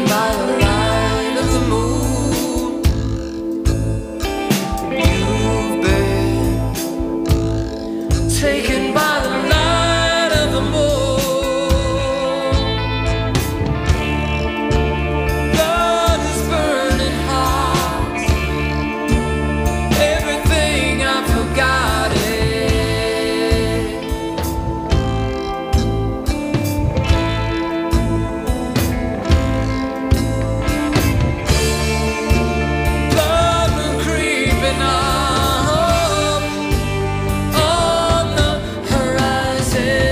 by the light of the moon. You've been taken by the light of the moon. Blood is burning hot. Everything I've forgotten. Blood will creeping up on the horizon.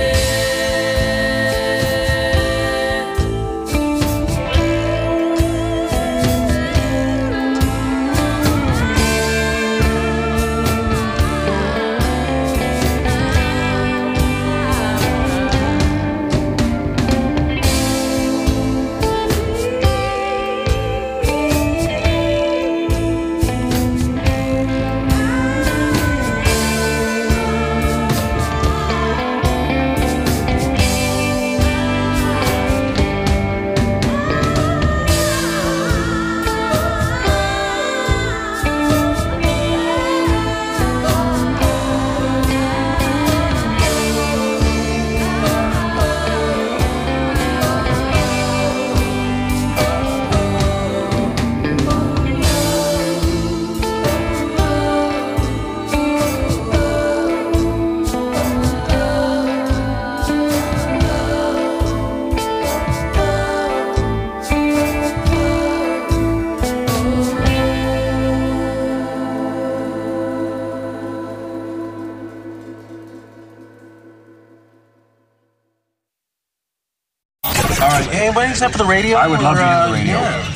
All right, anybody except for the radio? I would love to hear the radio. Yeah.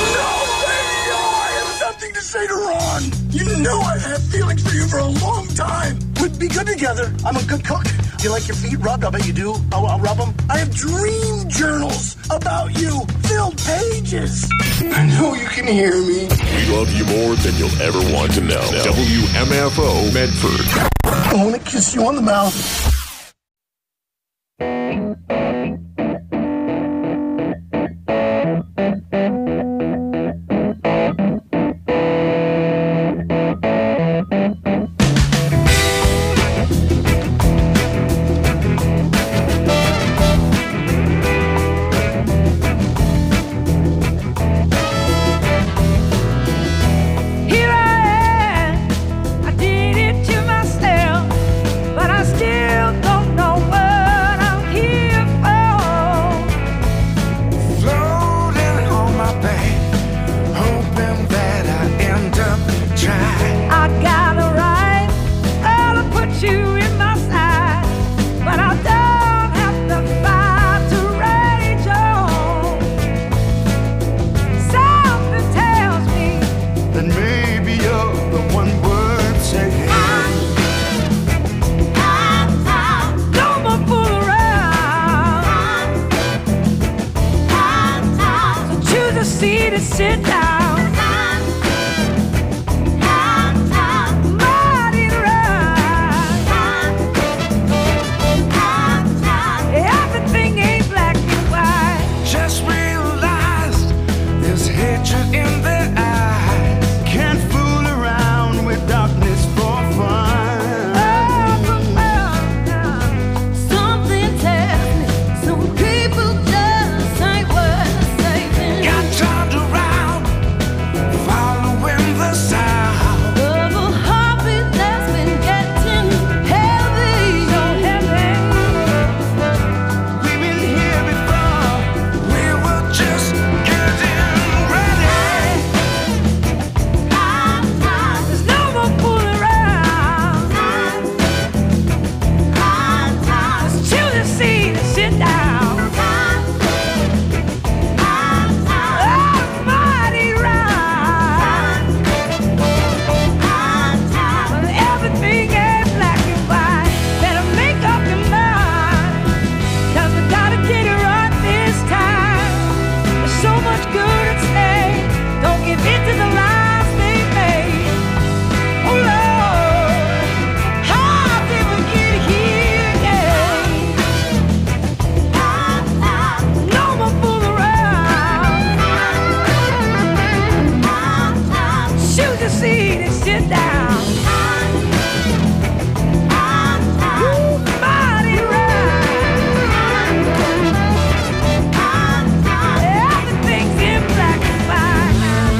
I have something to say to Ron. You know I've had feelings for you for a long time. We'd be good together. I'm a good cook. Do you like your feet rubbed? I bet you do. I'll rub them. I have dream journals about you. Filled pages. I know you can hear me. We love you more than you'll ever want to know. WMFO Medford. I want to kiss you on the mouth. Here I am. I did it to myself, but I still don't know what I'm here for. Floating on my back, hoping that I end up trying. I got a right, to put you in my side, but I don't have to fight to rage on. Something tells me Then maybe you're the one word saying. don't more fool around. So choose a seat and sit down. Mighty right. Everything ain't black and white. Just realized there's hatred in their eyes. Can't fool around with darkness for fun. Something tells me some people just ain't worth saving. Got turned around down. Ooh, mighty ride. Everything's in black and white now.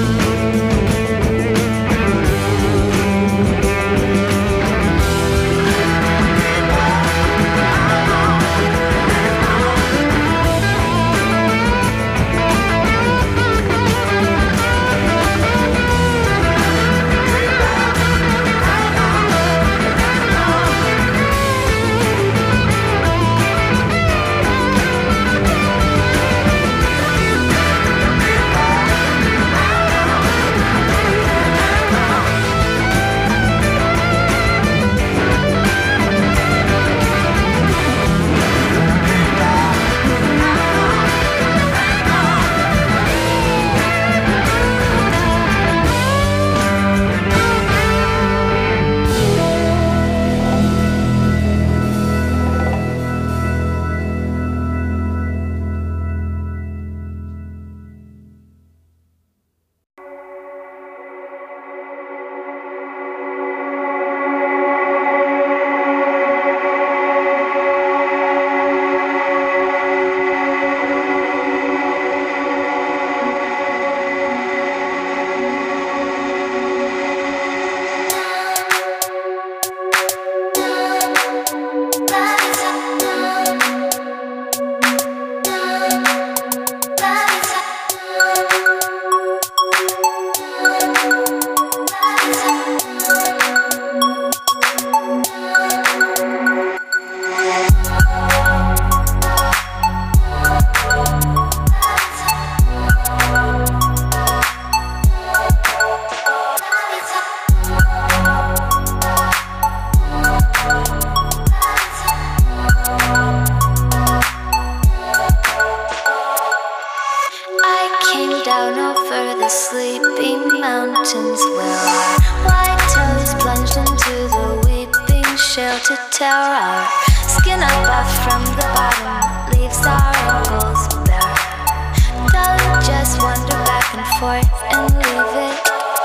Shelter terror, skin above from the bottom, leaves our ankles bare. Don't just wander back and forth and leave it.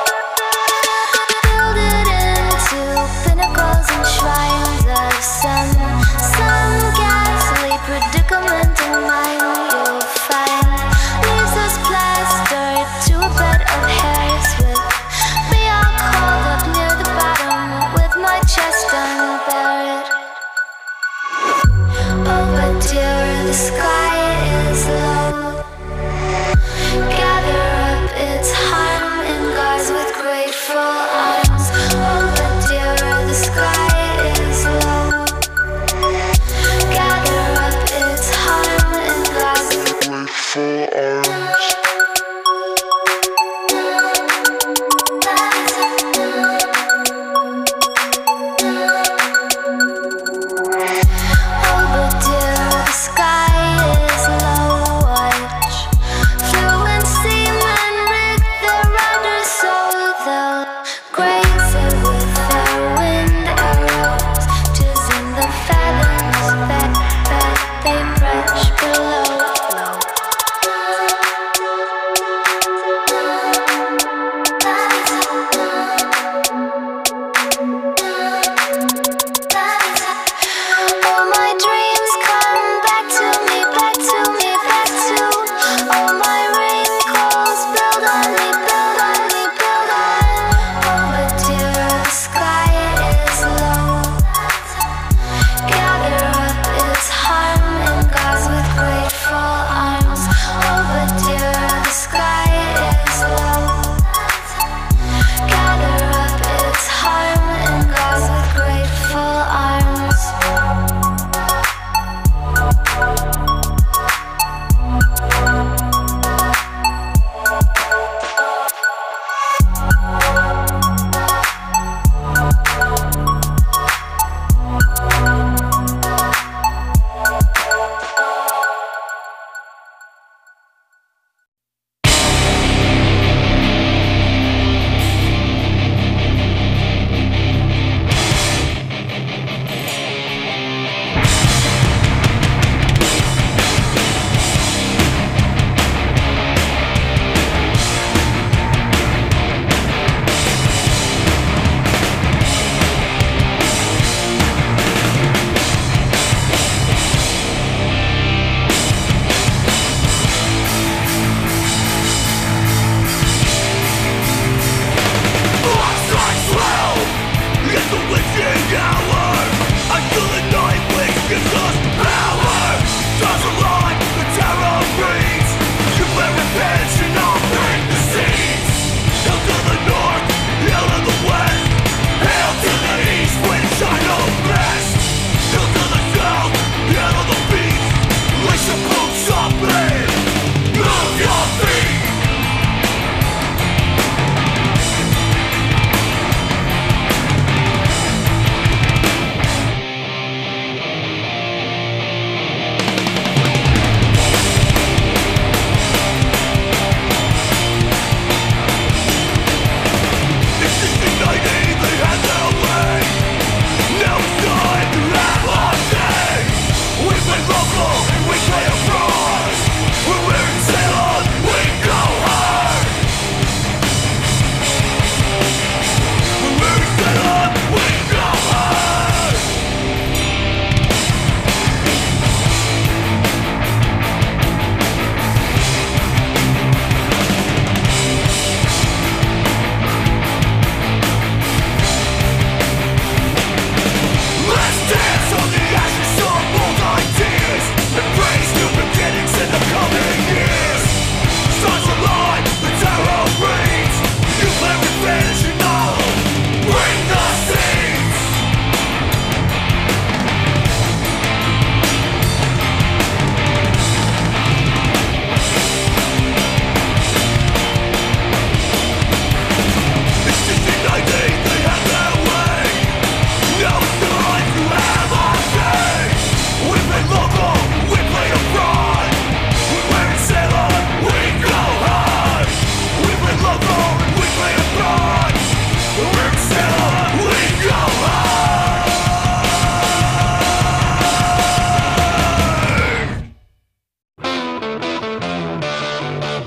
Build it into pinnacles and shrines of some ghastly predicament in mind you'll find. Leaves us plastered to a bed of hairs with me all curled up near the bottom with my chest unburied. Oh, but dear, the sky is low. Gather up its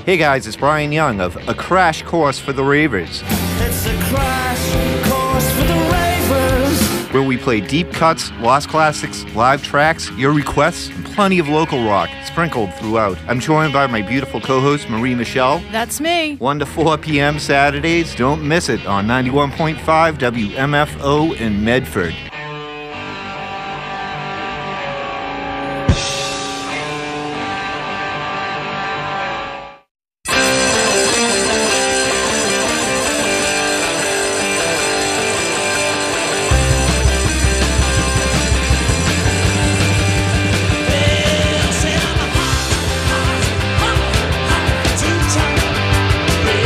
Hey guys, it's Brian Young of A Crash Course for the Ravers. It's a crash course for the ravers. Where we play deep cuts, lost classics, live tracks, your requests, and plenty of local rock sprinkled throughout. I'm joined by my beautiful co-host, Marie Michelle. That's me. 1 to 4 p.m. Saturdays. Don't miss it on 91.5 WMFO in Medford.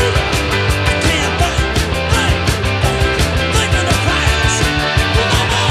Think of the price.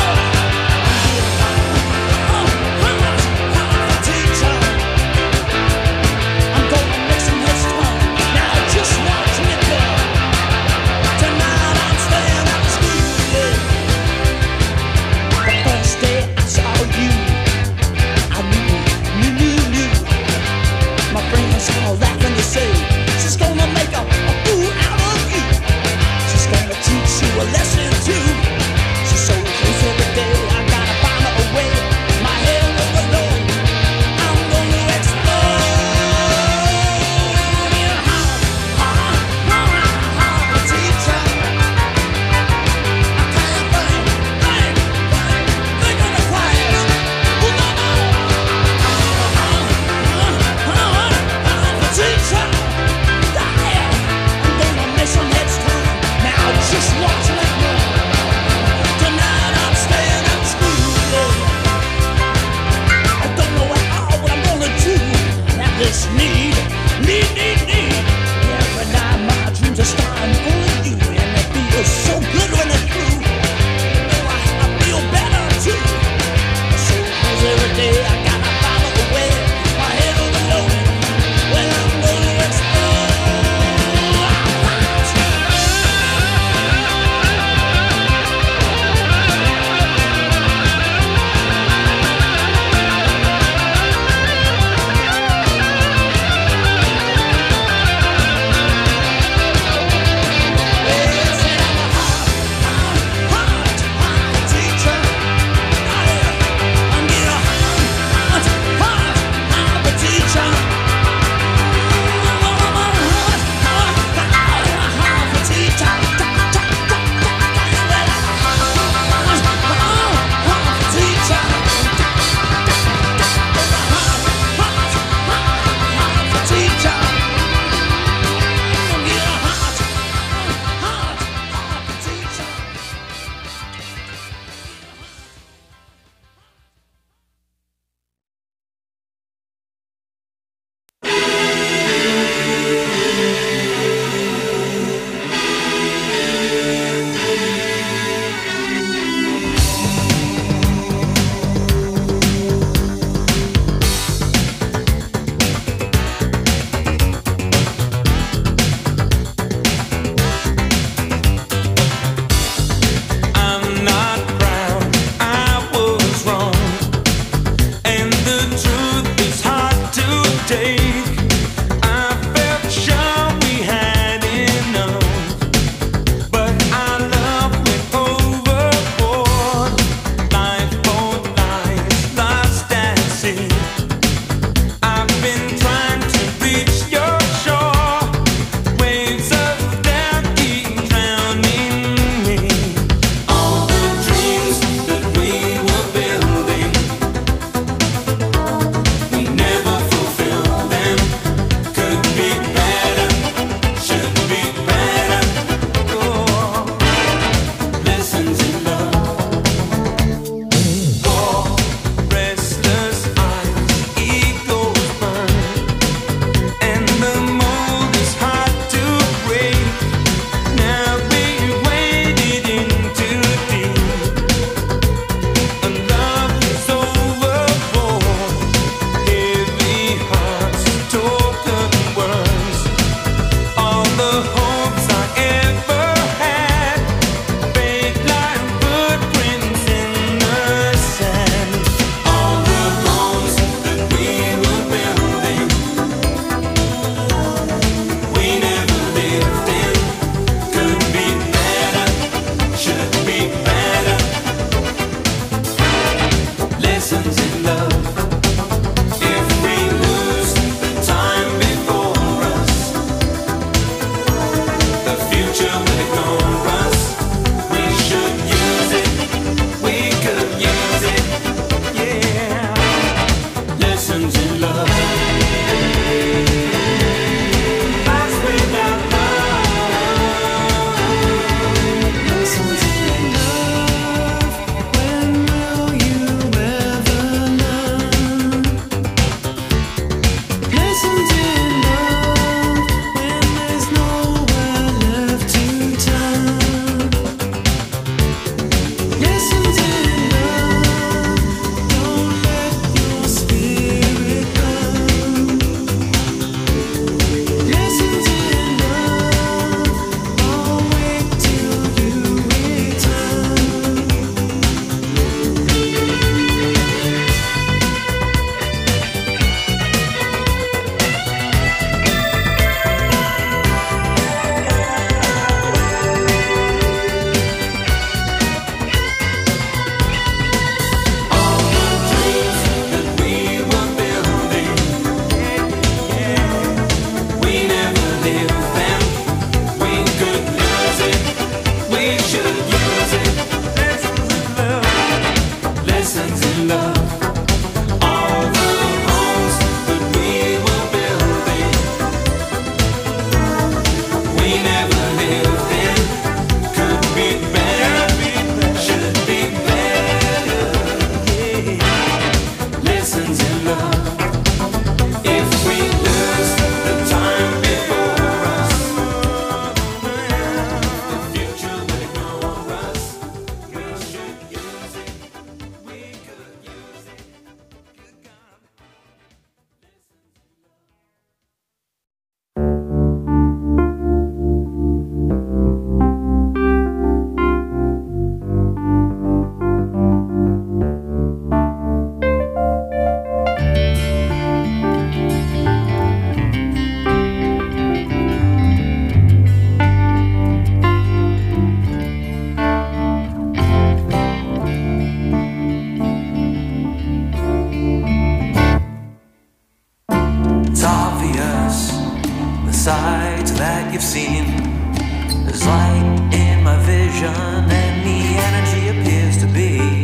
that you've seen. There's light in my vision and the energy appears to be.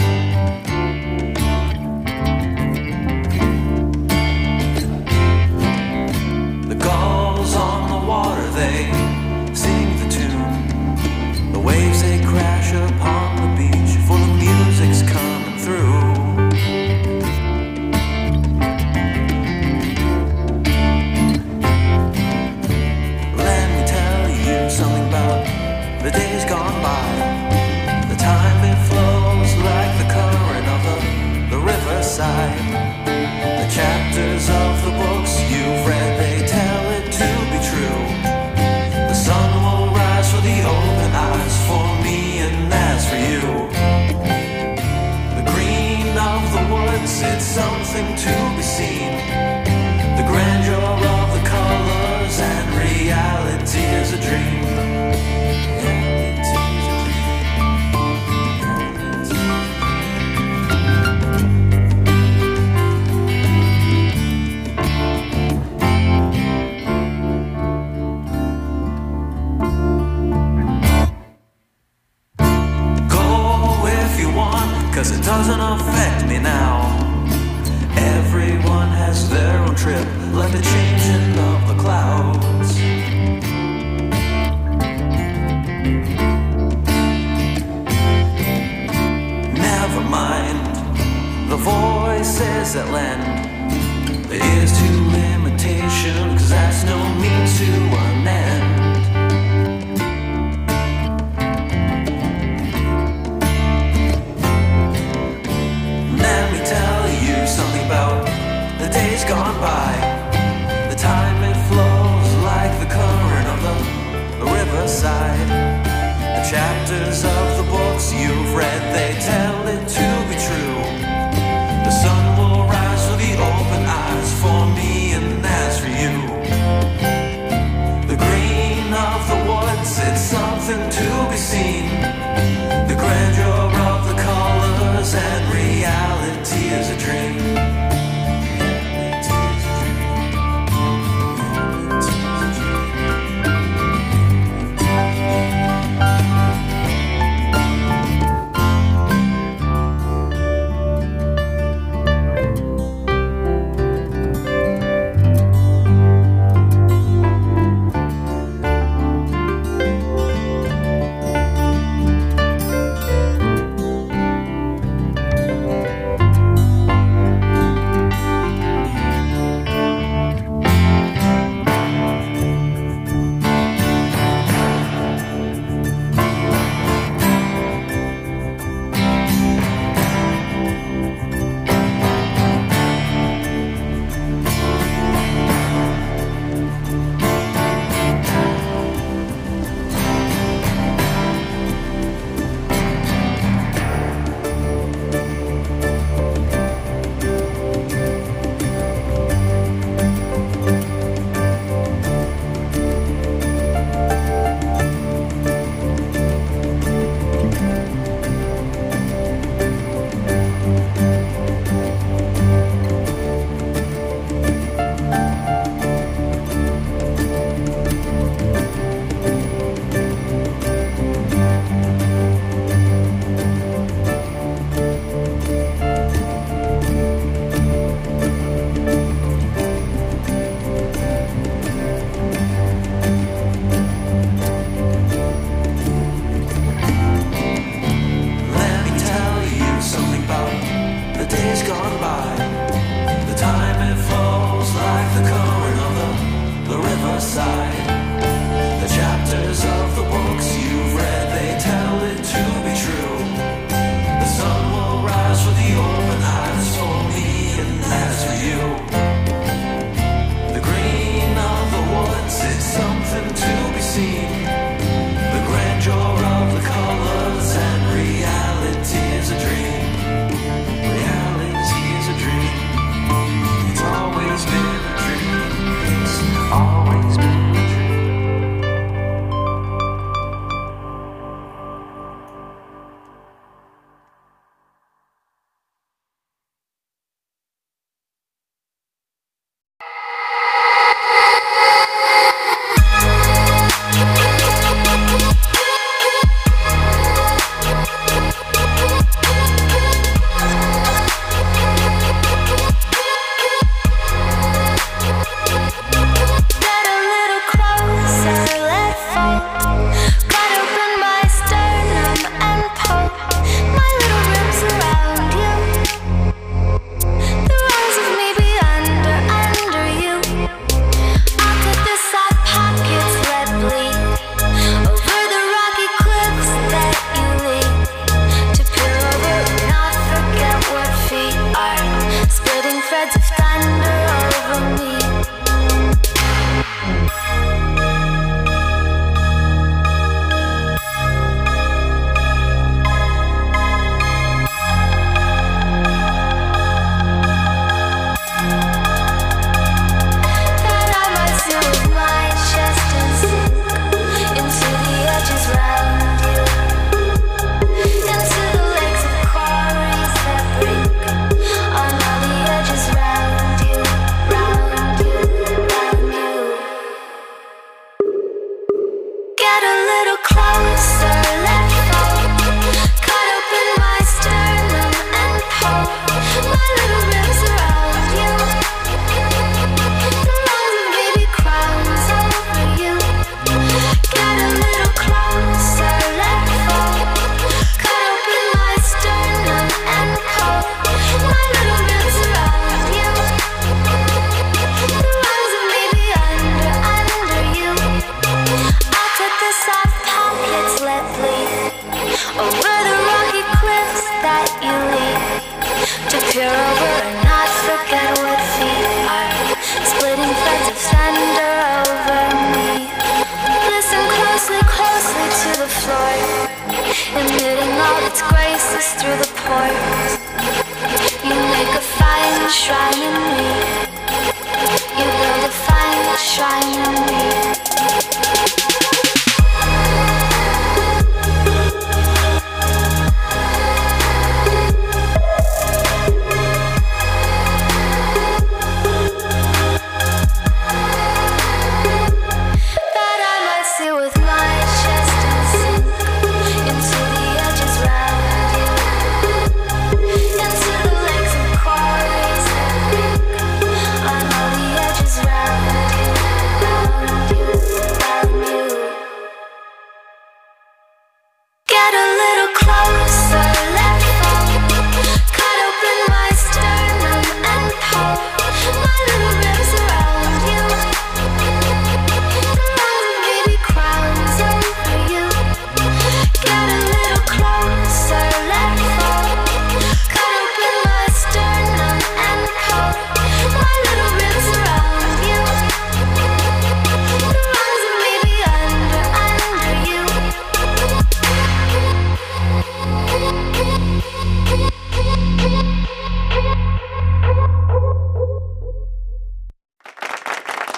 The gulls on the water, they sing the tune. The waves, they crash upon the beach, for the music's coming through. Something about the days gone by. The time it flows like the current of the riverside. The chapters of the books you've read, they tell it to be true. The sun will rise for the open eyes, for me and as for you. The green of the woods, it's something to be seen. The grandeur of the colors and reality is a dream. Cause it doesn't affect me now. Everyone has their own trip, like the changing of the clouds. Never mind the voices that lend their ears to limitation, cause that's no means to an end. Something about the days gone by. The time it flows like the current of the riverside. The chapters of the books you've read, they tell it to be true. The sun will rise for the open eyes, for me and as for you. The green of the woods, it's something to be seen. The grandeur of the colors and reality is a dream.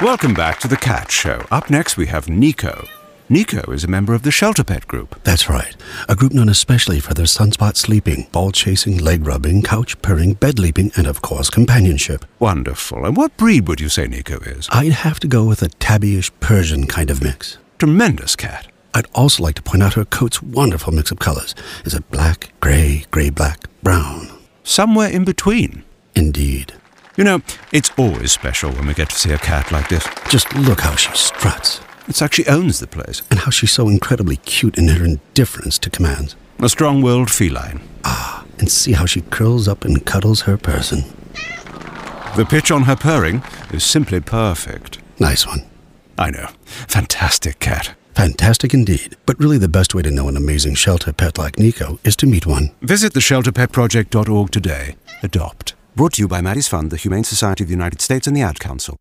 Welcome back to The Cat Show. Up next, we have Nico. Nico is a member of the Shelter Pet Group. That's right. A group known especially for their sunspot sleeping, ball chasing, leg rubbing, couch purring, bed leaping, and of course, companionship. Wonderful. And what breed would you say Nico is? I'd have to go with a tabbyish Persian kind of mix. Tremendous cat. I'd also like to point out her coat's wonderful mix of colors. Is it black, gray, gray-black, brown? Somewhere in between. Indeed. You know, it's always special when we get to see a cat like this. Just look how she struts. It's like she owns the place. And how she's so incredibly cute in her indifference to commands. A strong-willed feline. Ah, and see how she curls up and cuddles her person. The pitch on her purring is simply perfect. Nice one. I know. Fantastic cat. Fantastic indeed. But really the best way to know an amazing shelter pet like Nico is to meet one. Visit theshelterpetproject.org today. Adopt. Brought to you by Maddie's Fund, the Humane Society of the United States, and the Ad Council.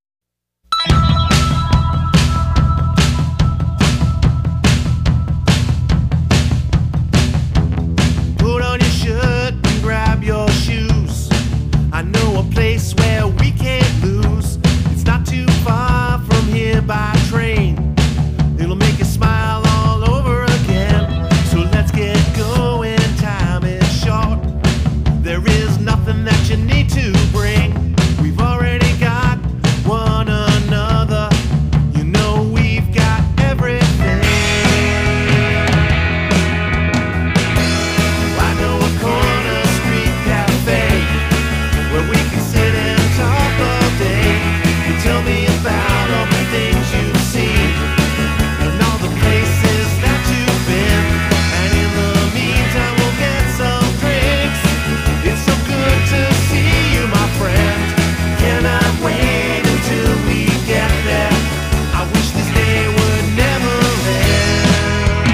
Put on your shirt and grab your shoes. I know a place where we can't lose. It's not too far from here by train. It'll make you smile all over again. So let's get going, time is short. There is nothing that you need to bring. We've already got one another. You know we've got everything. I know a corner street cafe where we can sit and talk all day. You tell me about all the things you've seen and all the places that you've been. And in the meantime we'll get some drinks. It's so good to see you, my friend. Cannot wait until we get there. I wish this day would never end.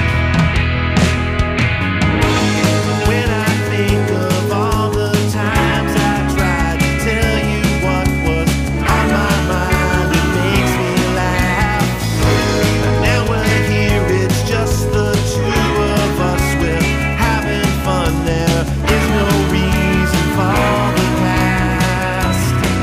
When I think of all the times I tried to tell you what was on my mind, it makes me laugh. Now we're here, it's just the two of us. We're having fun, there is no reason for the past.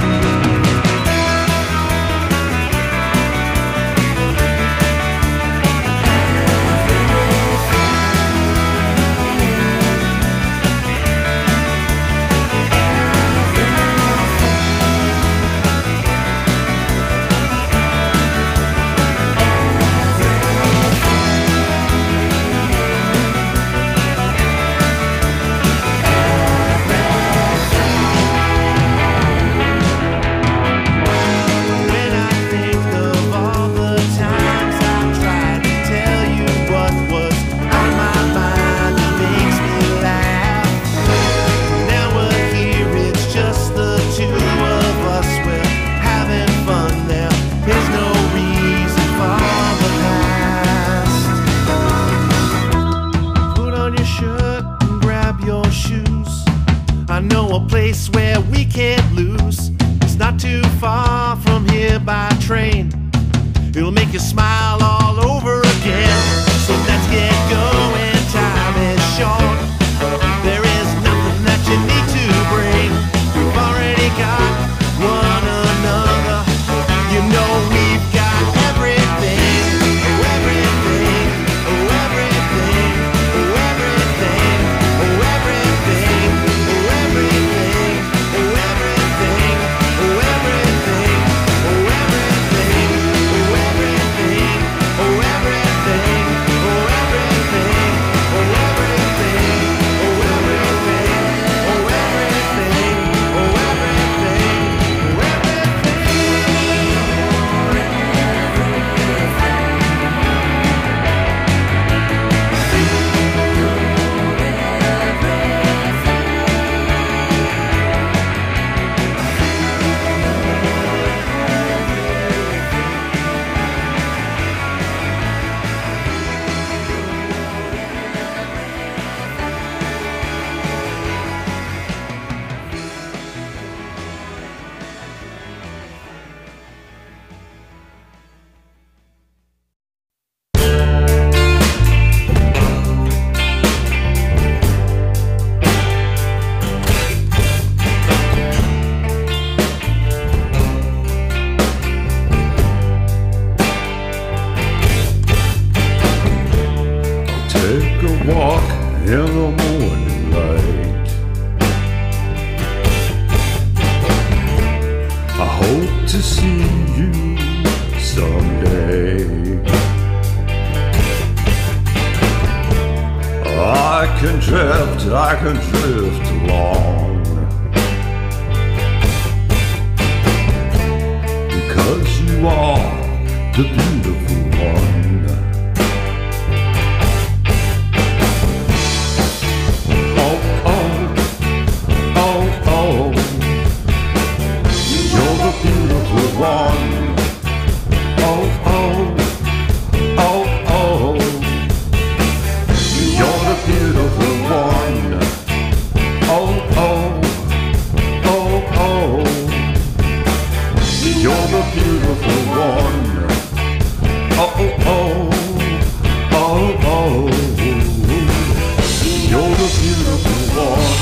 When I think of all the times I tried to tell you what was on my mind, it makes me laugh. Now we're here, it's just the two of us. We're having fun, there is no reason for the past. Put on your shirt and grab your shoes. I know a place where we can't lose. It's not too far from here by train. It'll make you smile all over again. So let's get going, time is short. There is nothing that you need to bring. We've already got one another. You know we've got everything. Oh, everything. Oh, everything. Oh, everything. Oh, everything. Oh, everything. Oh, everything. Oh, everything. Oh, everything. Oh, everything. walk in the morning light. I hope to see you someday. I can drift along, because you are the beautiful one. Oh, oh, oh, oh, you're the beautiful one. Oh, oh, oh, oh, you're the beautiful one. Oh, oh, oh, oh, you're the beautiful one. Oh, oh, oh, oh, you're the beautiful one.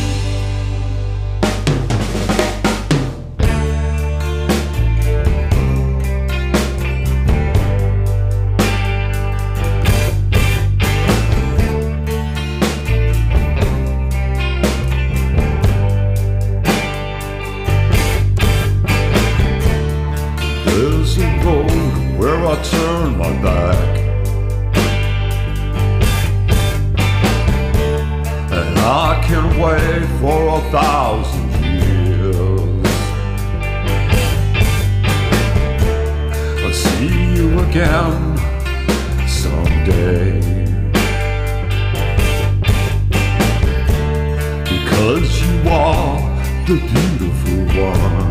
There's a road where I turn my back, and I can wait for 1,000 years. I'll see you again someday, because you are the beautiful one.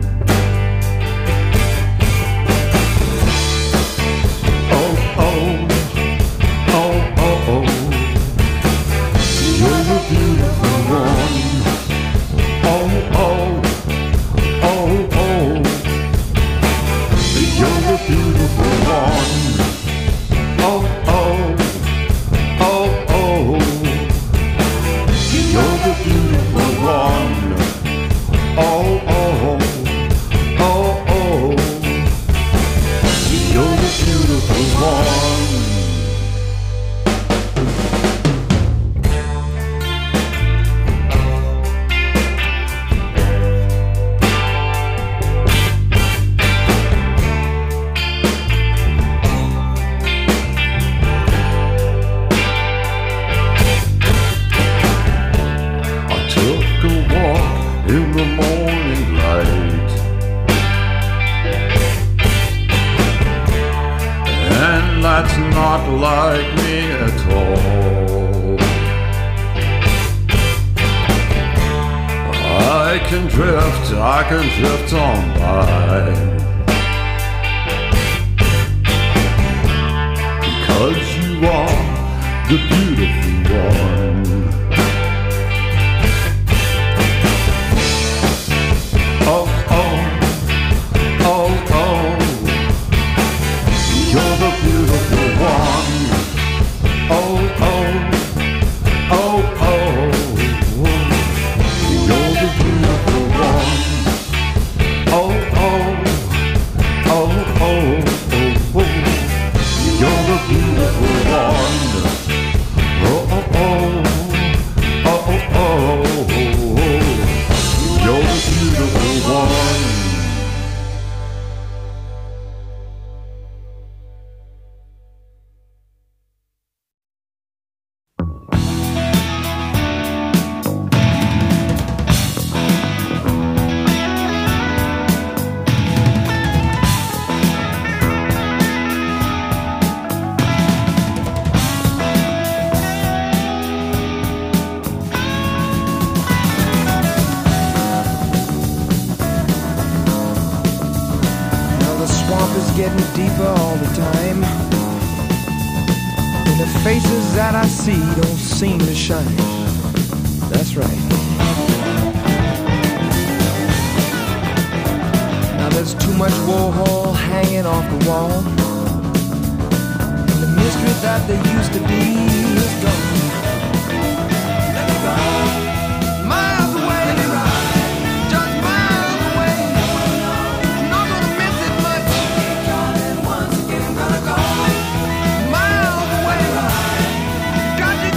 You're the beautiful one. Oh, oh, oh, oh, you're the beautiful one. Oh, oh, oh, oh, you're the beautiful one. Oh, oh, oh, oh, you're the beautiful one. In the morning light, and that's not like me at all. I can drift on by, because you are the beautiful one. Oh, oh, oh, oh, you're the beautiful one. Oh, oh, oh, oh, you're the beautiful one. Oh, oh, oh, oh, oh, you're the beautiful one. Oh, oh, oh, oh, oh, you're the beautiful one. Getting deeper all the time, and the faces that I see don't seem to shine. That's right. Now there's too much Warhol hanging off the wall, and the mystery that there used to be is gone. Let me go. Miles away, just miles away. Not gonna miss it much. Once again, gonna go miles away. Got to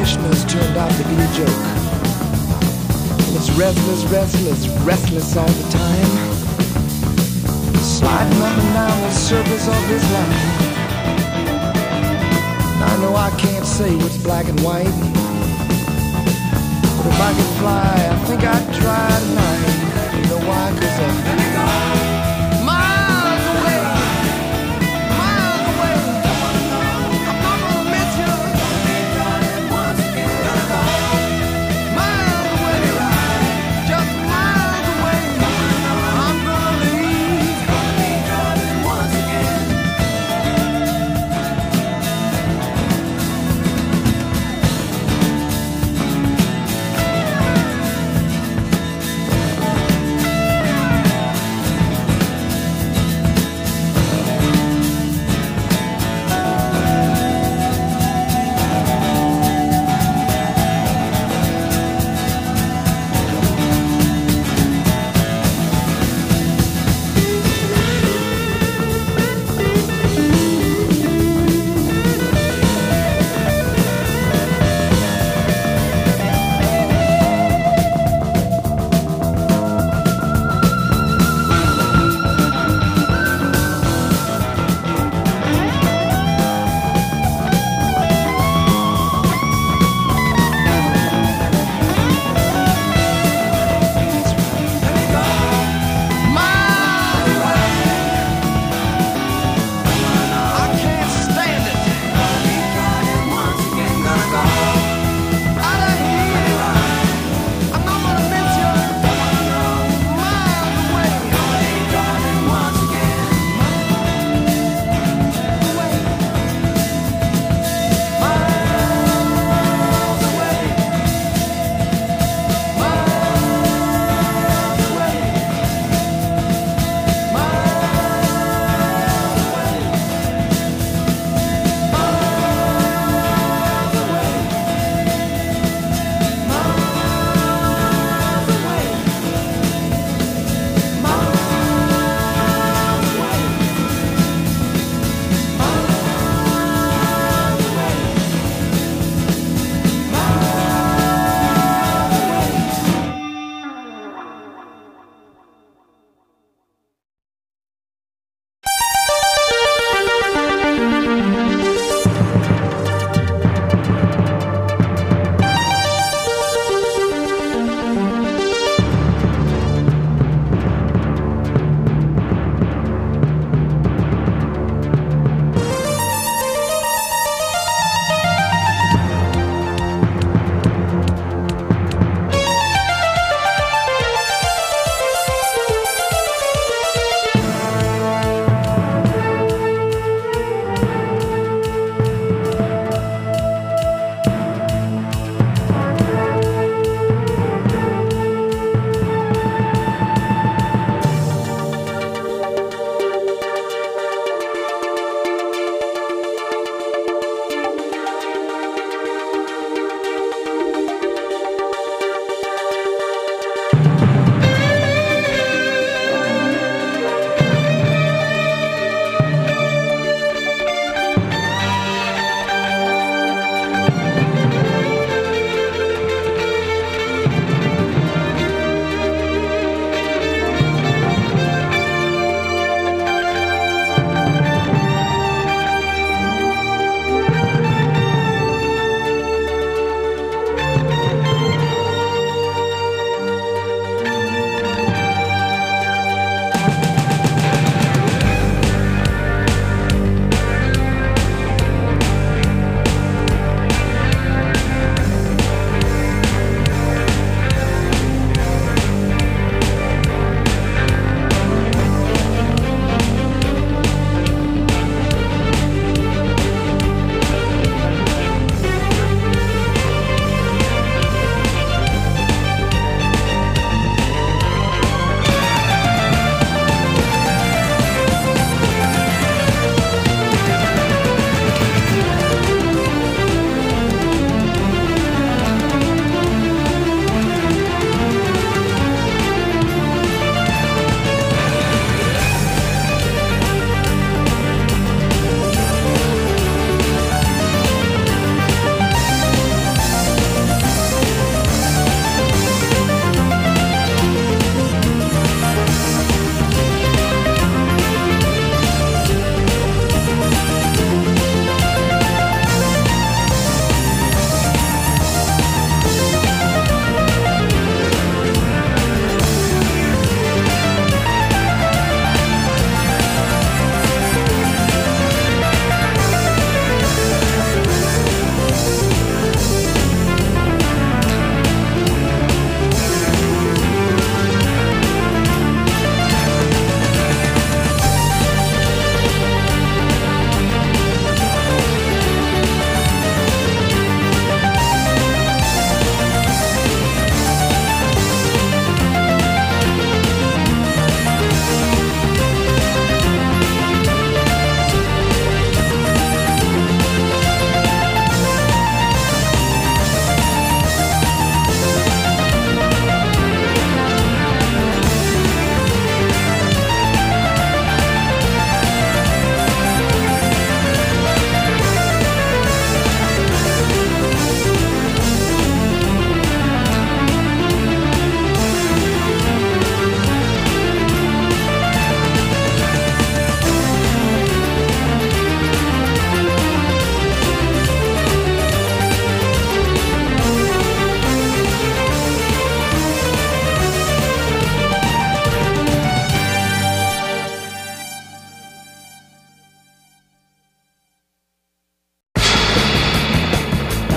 parishioners turned out to be a joke. And it's restless, restless, restless all the time, sliding up and down the surface of this line. I know I can't say what's black and white, but if I could fly, I think I'd try tonight. You know why? 'Cause miles away, miles away, I'm not gonna miss you. Miles away, just miles away, I'm gonna leave once again.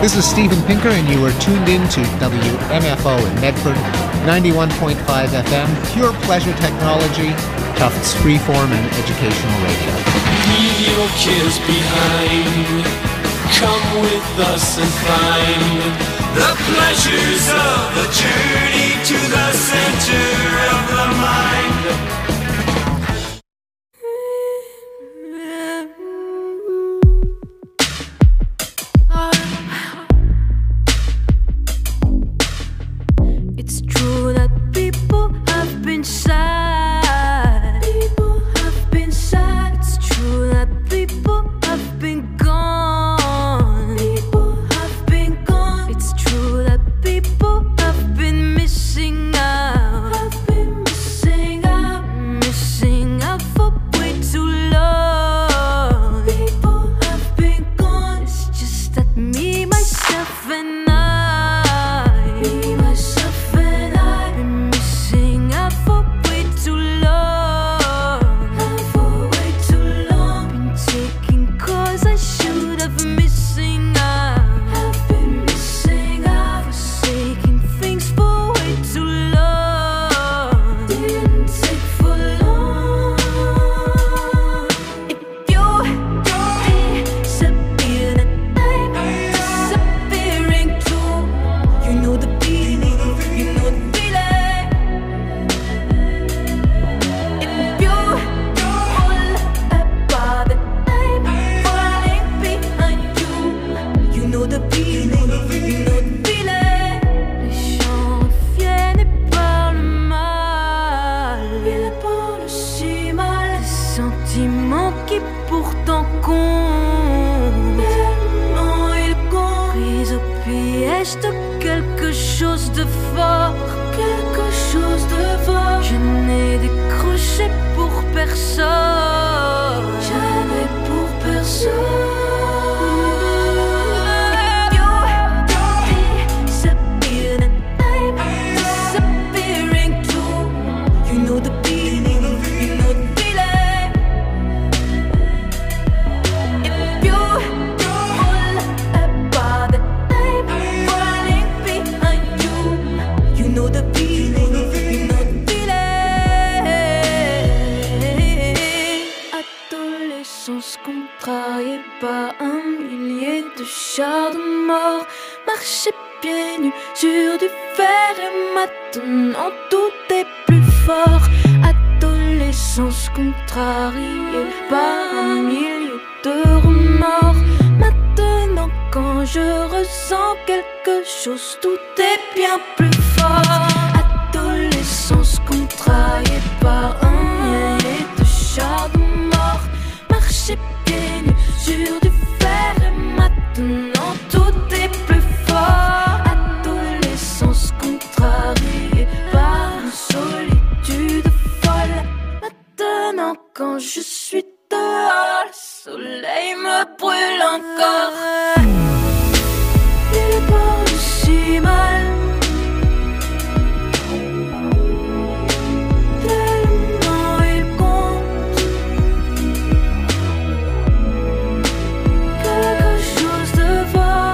This is Steven Pinker, and you are tuned in to WMFO in Medford, 91.5 FM, pure pleasure technology, Tufts freeform and educational radio. Leave your cares behind. Come with us and find the pleasures of the journey to the center of the mind. It's true that people have been sad. People have been sad. It's true that people have been gone. People have been gone. It's true that people have been missing out. Have been missing out. Missing out for way too long. People have been gone. It's just that me, myself, and I. Me, myself, and I. Been missing out for way too long. For way too long. Been taking calls I should have missing out. Have been missing out. Forsaking things for way too long. Didn't take for long. If you disappear, then I'm disappearing too. You know the feeling, you know the feeling. If you fall apart, then I'm falling behind you. You know the feeling, you know the feeling. Les gens reviennent et parlent mal. Ils parlent si mal. Des sentiments qui pourtant comptent. Tellement ils comptent. Pris au piège de quelque chose de fort. Quelque chose de fort. Je n'ai décroché pour personne. Jamais pour personne. You disappear and I'm disappearing too. You know the feeling, you know the feeling. If you fall apart, then I'm falling behind you. You know the feeling, you know the feeling. Adolescence contrariée par un millier de chars de mort. Marcher pieds nus sur du fer et maintenant tout est plus fort. Adolescence contrariée par un millier de remords. Maintenant quand je ressens quelque chose, tout est bien plus fort. Adolescence contrariée par un millier de chars de mort. Marcher pieds nus sur du fer et maintenant tout est plus fort. Adolescence contrariée par une solitude folle. Maintenant quand je suis dehors, le soleil me brûle encore. Il parle si mal. Tellement il compte. Quelque chose de fort.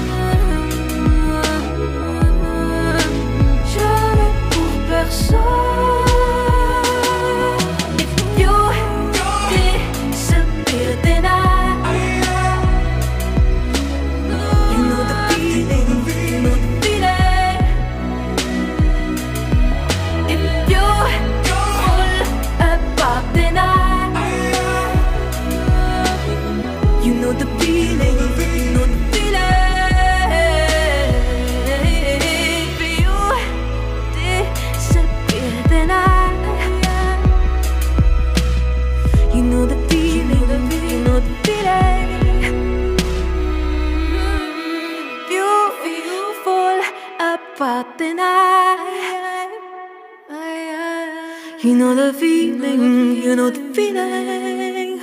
Jamais pour personne. If you disappear, then you know the feeling, you know the feeling. If you fall apart, then you know the feeling, you know the feeling. If you disappear, then you know the feeling, you know the feeling. If you fall apart, then you know the feeling, you know the feeling.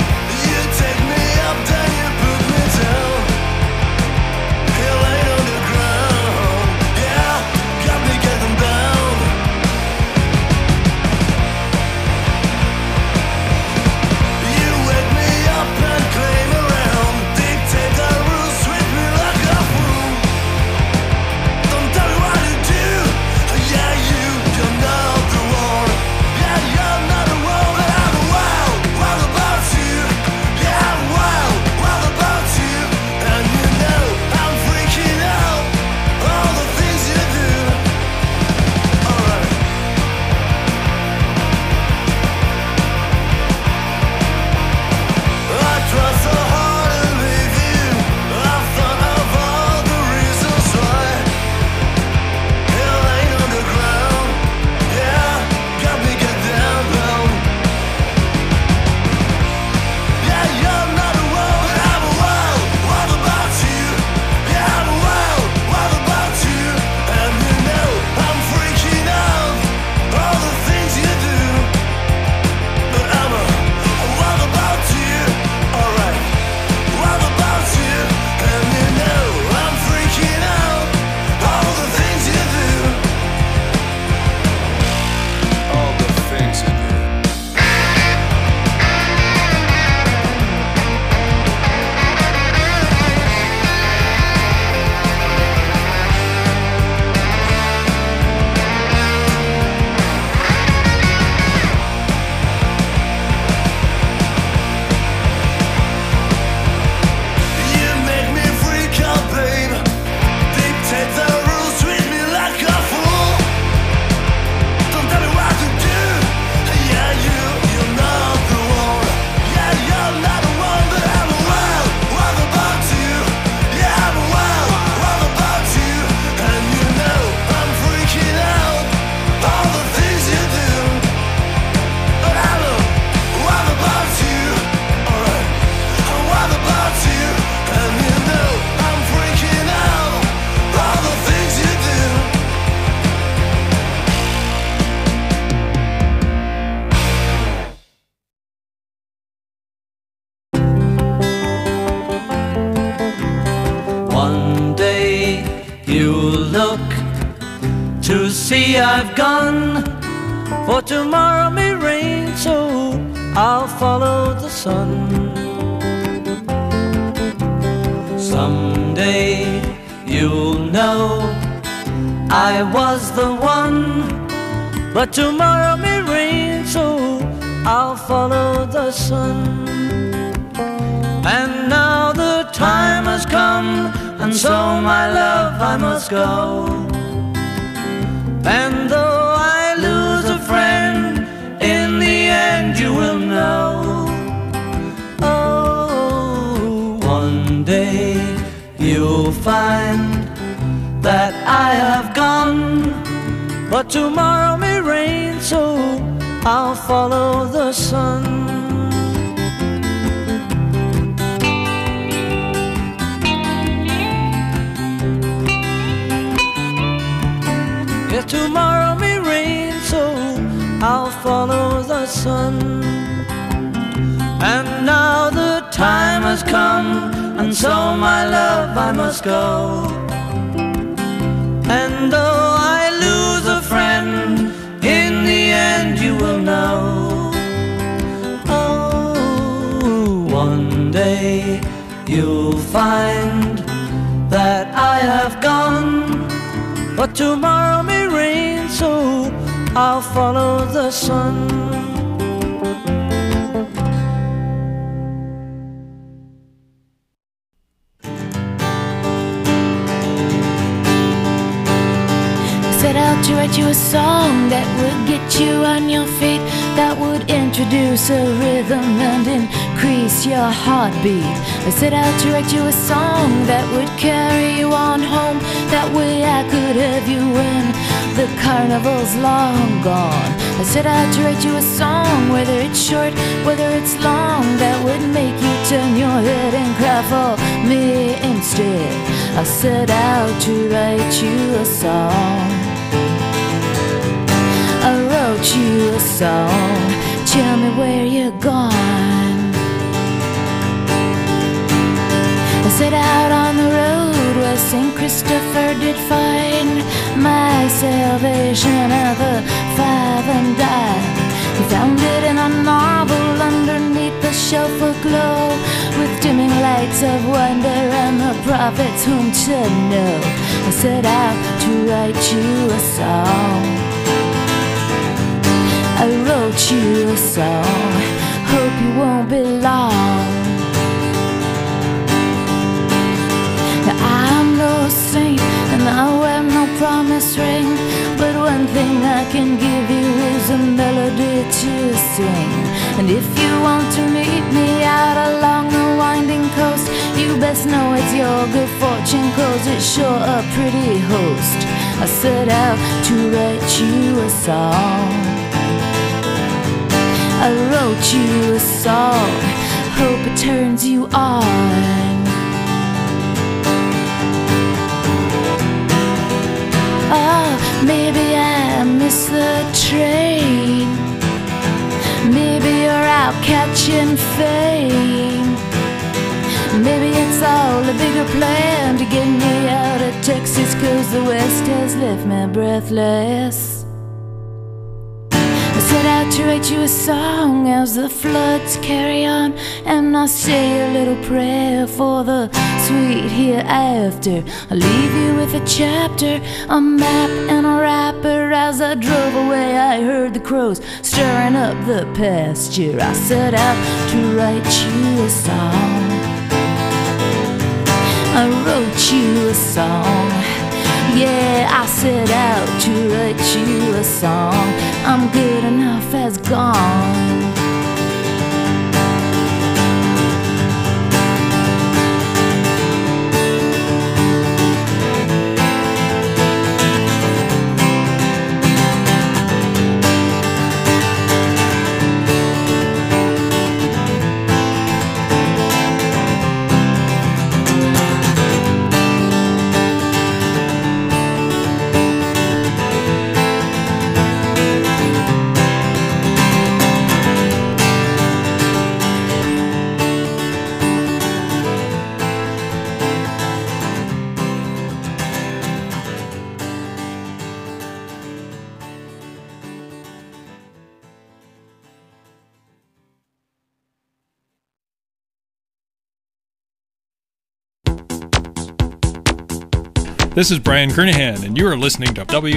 Underground. to sea I've gone, for tomorrow may rain, so I'll follow the sun. Someday you'll know I was the one, but tomorrow may rain, so I'll follow the sun. And now the time has come, and so my love I must go. And though I lose a friend, in the end you will know. Oh, one day you'll find that I have gone, but tomorrow may rain, so I'll follow the sun. Yeah, tomorrow may rain, so I'll follow the sun. And now the time has come, and so my love I must go. And though I lose a friend, in the end you will know. Oh, one day you'll find that I have gone, but tomorrow may rain, so I'll follow the sun. Set out to write you a song that would get you on your feet, that would introduce a rhythm and increase your heartbeat. I set out to write you a song that would carry you on home. That way I could have you when the carnival's long gone. I set out to write you a song, whether it's short, whether it's long, that would make you turn your head and cry for me instead. I set out to write you a song. I wrote you a song, tell me where you're gone. I set out on the road where St. Christopher did find my salvation at the 5 and dime. He found it in a marble underneath the shelf aglow, with dimming lights of wonder and the prophets whom to know. I set out to write you a song. I wrote you a song, hope you won't be long. Now I'm no saint and I wear no promise ring, but one thing I can give you is a melody to sing. And if you want to meet me out along the winding coast, you best know it's your good fortune, 'cause it's sure a pretty host. I set out to write you a song. I wrote you a song, hope it turns you on. Oh, maybe I missed the train, maybe you're out catching fame, maybe it's all a bigger plan to get me out of Texas, 'cause the West has left me breathless. I set out to write you a song as the floods carry on, and I say a little prayer for the sweet hereafter. I leave you with a chapter, a map and a wrapper. As I drove away I heard the crows stirring up the pasture. I set out to write you a song. I wrote you a song. Yeah, I set out to write you a song. I'm good enough as gone. This is Brian Kernahan, and you are listening to